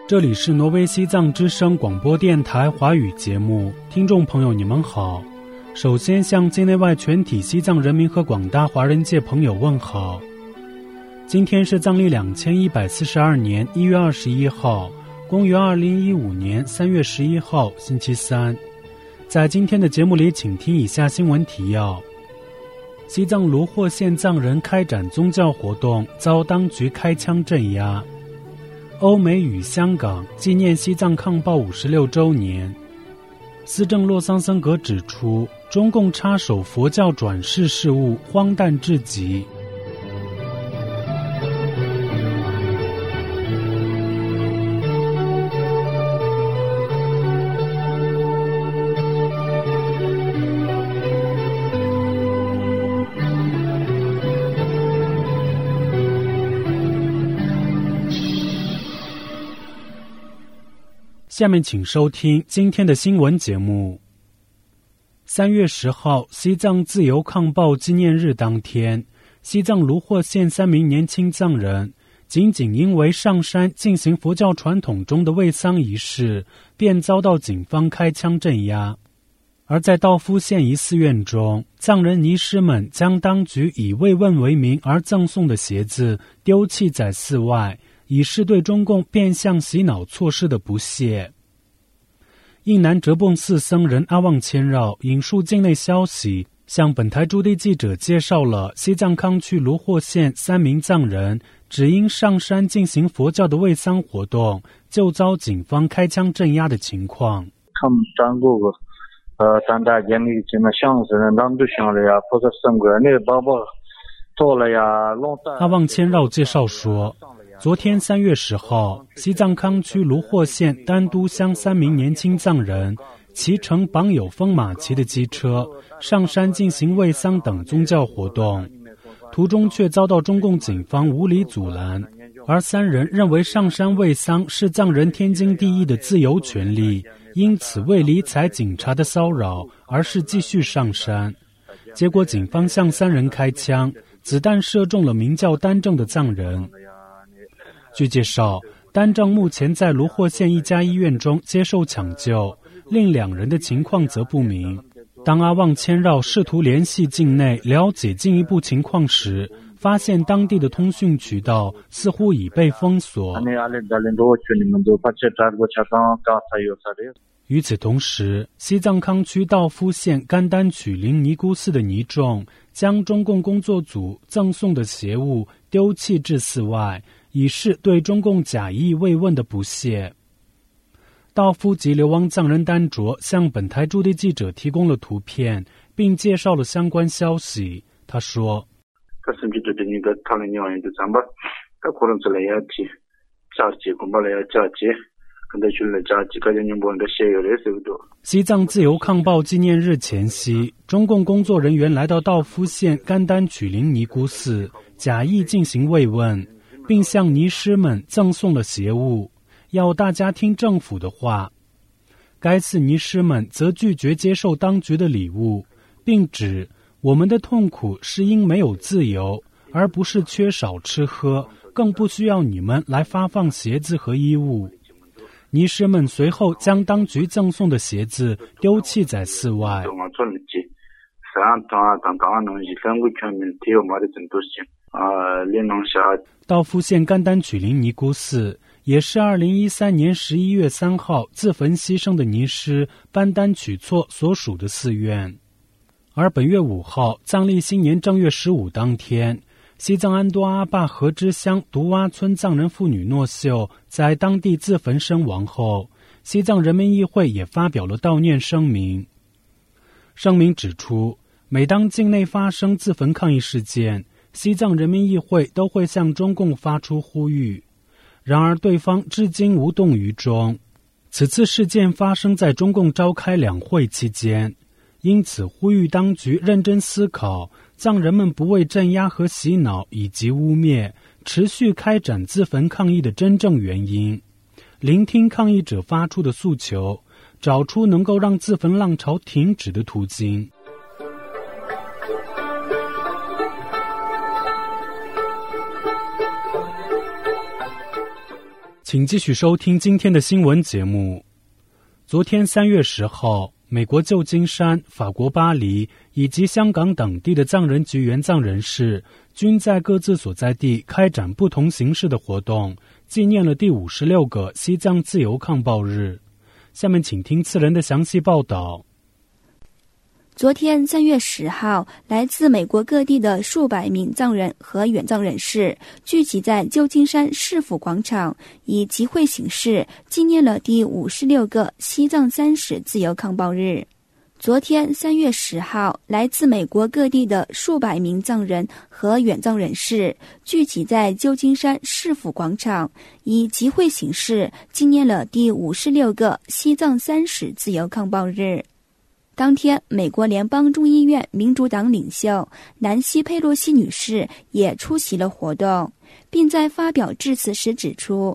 这里是挪威西藏之声广播电台华语节目，听众朋友你们好。首先向境内外全体西藏人民和广大华人界朋友问好。今天是藏历2142年1月21号，公元2015年3月11号，星期三。在今天的节目里，请听以下新闻提要。西藏卢霍县藏人开展宗教活动遭当局开枪镇压。欧美与香港纪念西藏抗暴56周年。司政洛桑森格指出，中共插手佛教转世事务荒诞至极。下面请收听今天的新闻节目。3月10号，西藏自由抗暴纪念日当天，西藏卢霍县3名年轻藏人仅因为上山进行佛教传统中的慰丧仪式，便遭到警方开枪镇压。而在道夫县一寺院中，藏人尼师们将当局以慰问为名而赠送的鞋子丢弃在寺外，以示对中共变相洗脑措施的不屑。印南哲蚌寺僧人阿旺千绕引述境内消息，向本台驻地记者介绍了西藏康区卢霍县3名藏人只因上山进行佛教的慰丧活动，就遭警方开枪镇压的情况。 他们当过个当大家里进了相声人当都想了呀，或者生个那宝宝做了呀。 阿旺千绕介绍说，昨天3月10号，西藏康区卢霍县丹都乡3名年轻藏人骑乘绑有风马旗的机车上山进行慰丧等宗教活动，途中却遭到中共警方无理阻拦，而3人认为上山慰丧是藏人天经地义的自由权利，因此未理睬警察的骚扰，而是继续上山。结果警方向3人开枪，子弹射中了名叫丹正的藏人。据介绍，丹正目前在卢霍县一家医院中接受抢救，另2人的情况则不明。当阿旺千绕试图联系境内了解进一步情况时，发现当地的通讯渠道似乎已被封锁。与此同时，西藏康区道夫县甘丹曲林尼姑寺的尼众将中共工作组赠送的鞋物丢弃至寺外，以示对中共假意慰问的不屑。道夫及流亡藏人丹卓向本台驻地记者提供了图片，并介绍了相关消息。他说，西藏自由抗暴纪念日前夕，中共工作人员来到道夫县甘丹曲林尼姑寺，假意进行慰问，并向尼师们赠送了鞋物，要大家听政府的话。该寺尼师们则拒绝接受当局的礼物，并指我们的痛苦是因没有自由，而不是缺少吃喝，更不需要你们来发放鞋子和衣物。尼师们随后将当局赠送的鞋子丢弃在寺外。道夫县甘丹曲林尼姑寺也是2013年11月3号自焚牺牲的尼师班丹曲措所属的寺院。而本月5号藏历新年正月15当天，西藏安多阿坝河支乡独洼村藏人妇女诺秀在当地自焚身亡后，西藏人民议会也发表了悼念声明。声明指出，每当境内发生自焚抗议事件，西藏人民议会都会向中共发出呼吁。然而对方至今无动于衷。此次事件发生在中共召开2会期间，因此呼吁当局认真思考藏人们不为镇压和洗脑以及污蔑，持续开展自焚抗议的真正原因，聆听抗议者发出的诉求，找出能够让自焚浪潮停止的途径。 请继续收听今天的新闻节目。昨天3月10号，美国旧金山、法国巴黎以及香港等地的藏人及原藏人士均在各自所在地开展不同形式的活动，纪念了第56个西藏自由抗暴日。下面请听次人的详细报道。 昨天3月10号，来自美国各地的数百名藏人和远藏人士聚集在旧金山市府广场，以集会形式纪念了第56个西藏30自由抗暴日。昨天3月10号，来自美国各地的数百名藏人和远藏人士聚集在旧金山市府广场，以集会形式纪念了第56个西藏30自由抗暴日。当天，美国联邦众议院民主党领袖南希·佩洛西女士也出席了活动，并在发表致辞时指出，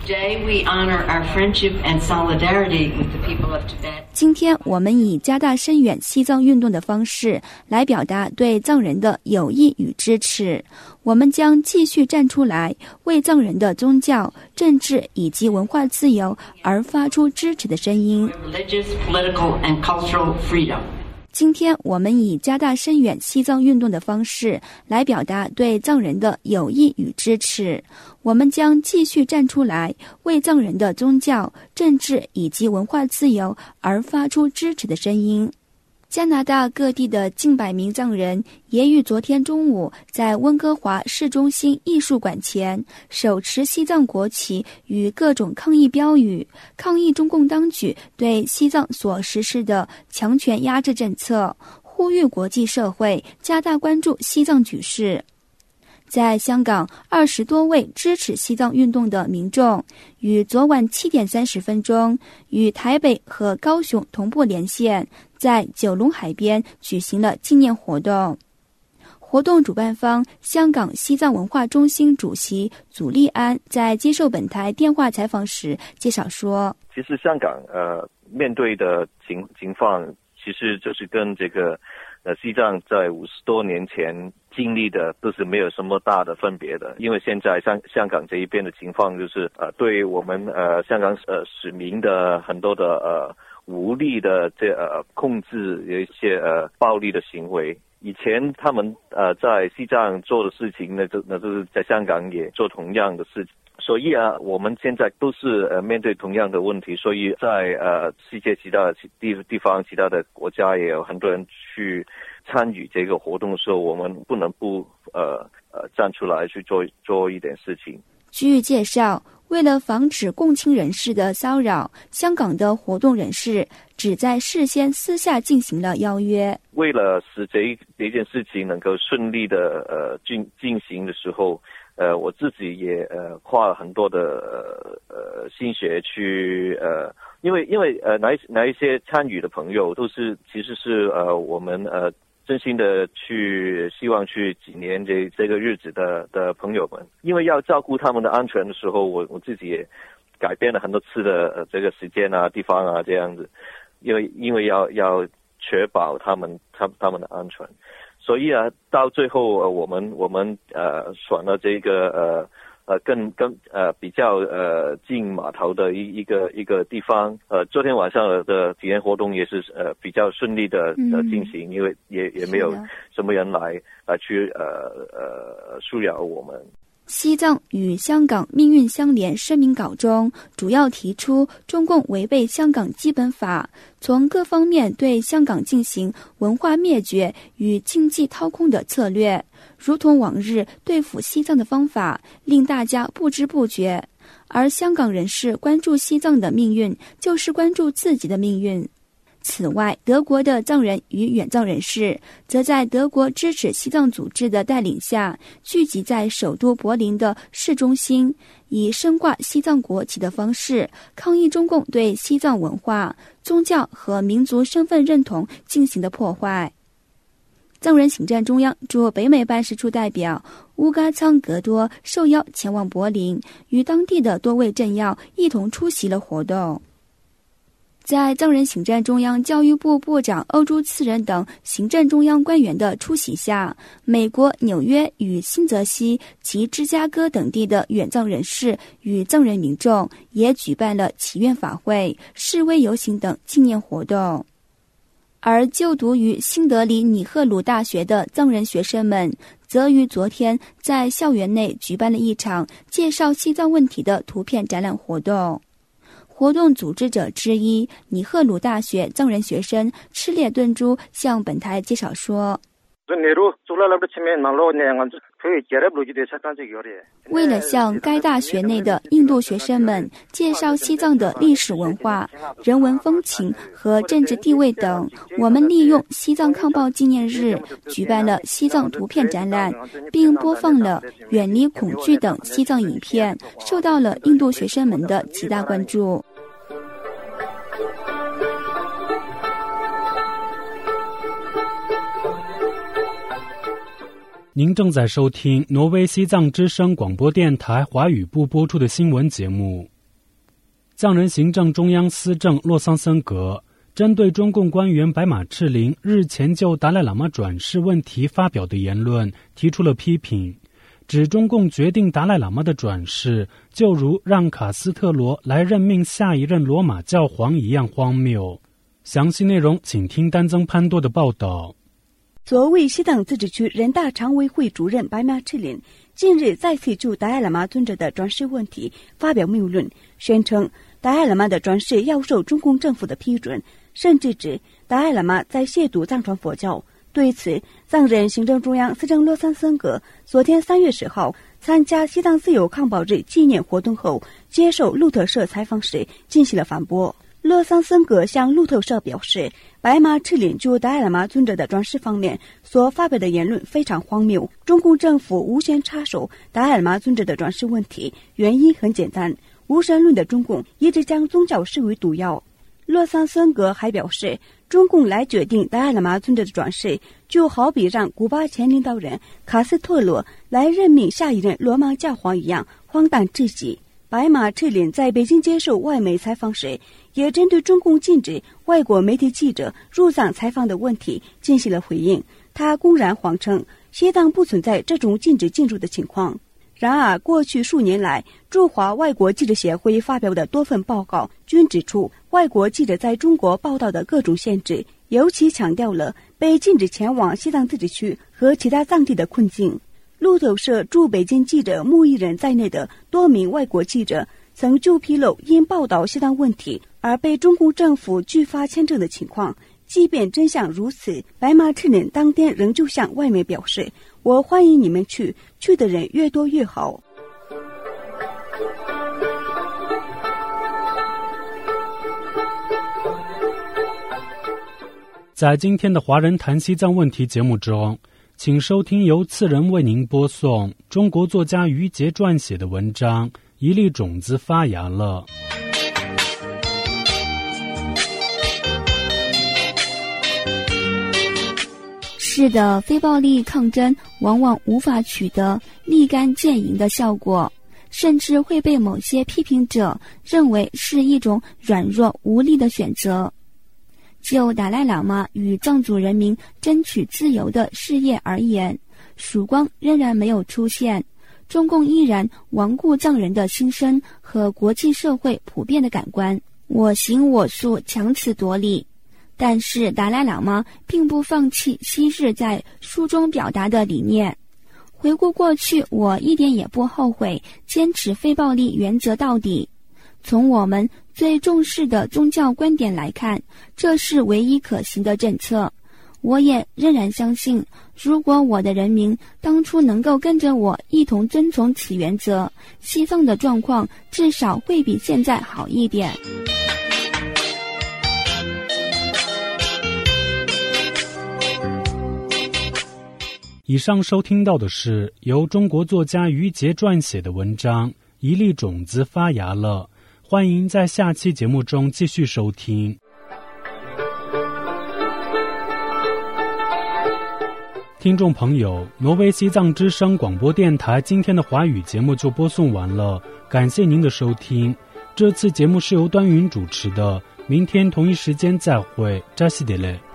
今天我们以加大声援西藏运动的方式来表达对藏人的友谊与支持。我们将继续站出来，为藏人的宗教、政治以及文化自由而发出支持的声音。今天我们以加大声援西藏运动的方式来表达对藏人的友谊与支持。我们将继续站出来，为藏人的宗教、政治以及文化自由而发出支持的声音。加拿大各地的近百名藏人也于昨天中午在温哥华市中心艺术馆前手持西藏国旗与各种抗议标语，抗议中共当局对西藏所实施的强权压制政策，呼吁国际社会加大关注西藏局势。在香港，20多位支持西藏运动的民众于昨晚7点30分钟与台北和高雄同步连线，在九龙海边举行了纪念活动。活动主办方香港西藏文化中心主席祖利安在接受本台电话采访时介绍说， 其实香港面对的情况其实就是跟这个西藏在50多年前经历的都是没有什么大的分别的。因为现在香港这一边的情况就是对我们香港市民的很多的无力的控制，有一些暴力的行为。以前他们在西藏做的事情呢，那就是在香港也做同样的事情。所以我们现在都是面对同样的问题，所以在世界其他的地方、其他的国家也有很多人去参与这个活动的时候，我们不能不站出来去做一点事情。 据介绍，为了防止共青人士的骚扰，香港的活动人士只在事先私下进行了邀约。 为了使这件事情能够顺利的进行的时候，我自己也花了很多的心血去因为哪一些参与的朋友都是其实是我们真心的去希望去纪念这个日子的朋友们。因为要照顾他们的安全的时候，我自己也改变了很多次的这个时间啊、地方啊这样子，因为要确保他们的安全。所以到最后我们选了这个更比较近码头的一个地方。昨天晚上的体验活动也是比较顺利的进行，因为也没有什么人来去騷扰我们。 西藏与香港命运相连声明稿中主要提出，中共违背香港基本法，从各方面对香港进行文化灭绝与经济掏空的策略，如同往日对付西藏的方法，令大家不知不觉。而香港人士关注西藏的命运，就是关注自己的命运。此外，德国的藏人与远藏人士则在德国支持西藏组织的带领下，聚集在首都柏林的市中心，以升挂西藏国旗的方式抗议中共对西藏文化、宗教和民族身份认同进行的破坏。藏人行政中央驻北美办事处代表乌嘎仓格多受邀前往柏林，与当地的多位政要一同出席了活动。 在藏人行政中央教育部部长欧朱次仁等行政中央官员的出席下，美国纽约与新泽西及芝加哥等地的远藏人士与藏人民众也举办了祈愿法会、示威游行等纪念活动。而就读于新德里尼赫鲁大学的藏人学生们，则于昨天在校园内举办了一场介绍西藏问题的图片展览活动。活动组织者之一尼赫鲁大学藏人学生赤列顿珠向本台介绍说，为了向该大学内的印度学生们介绍西藏的历史文化、人文风情和政治地位等，我们利用西藏抗暴纪念日举办了西藏图片展览，并播放了远离恐惧等西藏影片，受到了印度学生们的极大关注。 您正在收听挪威西藏之声广播电台华语部播出的新闻节目。藏人行政中央司政洛桑森格针对中共官员白马赤林日前就达赖喇嘛转世问题发表的言论提出了批评，指中共决定达赖喇嘛的转世就如让卡斯特罗来任命下一任罗马教皇一样荒谬。详细内容请听丹增潘多的报道。 作为西藏自治区人大常委会主任白马赤林近日再次就达赖喇嘛尊者的转世问题发表谬论，宣称达赖喇嘛的转世要受中共政府的批准，甚至指达赖喇嘛在亵渎藏传佛教。对此，藏人行政中央司政洛桑森格昨天3月10号参加西藏自由抗暴日纪念活动后，接受路透社采访时进行了反驳。洛桑森格向路透社表示，白马赤林就达赖喇嘛尊者的转世方面所发表的言论非常荒谬，中共政府无限插手达赖喇嘛尊者的转世问题，原因很简单，无神论的中共一直将宗教视为毒药。洛桑森格还表示，中共来决定达赖喇嘛尊者的转世，就好比让古巴前领导人卡斯特罗来任命下一任罗马教皇一样，荒诞至极。白马赤林在北京接受外媒采访时，也针对中共禁止外国媒体记者入藏采访的问题进行了回应。他公然谎称西藏不存在这种禁止进入的情况。然而，过去数年来，驻华外国记者协会发表的多份报告均指出外国记者在中国报道的各种限制，尤其强调了被禁止前往西藏自治区和其他藏地的困境。路透社驻北京记者穆一人在内的多名外国记者曾就披露因报道西藏问题而被中共政府拒发签证的情况。即便真相如此，白马赤林当天仍旧向外媒表示，我欢迎你们去的人越多越好。 在今天的华人谈西藏问题节目中，请收听由次仁为您播送中国作家于杰撰写的文章《一粒种子发芽了》。 是的，非暴力抗争往往无法取得立竿见影的效果，甚至会被某些批评者认为是一种软弱无力的选择。就达赖喇嘛与藏族人民争取自由的事业而言，曙光仍然没有出现，中共依然顽固藏人的心声和国际社会普遍的感官，我行我素，强词夺理。但是达赖喇嘛并不放弃昔日在书中表达的理念。回顾过去，我一点也不后悔坚持非暴力原则到底。从我们最重视的宗教观点来看，这是唯一可行的政策。我也仍然相信，如果我的人民当初能够跟着我一同遵从此原则，西藏的状况至少会比现在好一点。 以上收听到的是由中国作家于杰撰写的文章《一粒种子发芽了》，欢迎在下期节目中继续收听。听众朋友，挪威西藏之声广播电台今天的华语节目就播送完了，感谢您的收听。这次节目是由端云主持的， 明天同一时间再会，扎西德勒。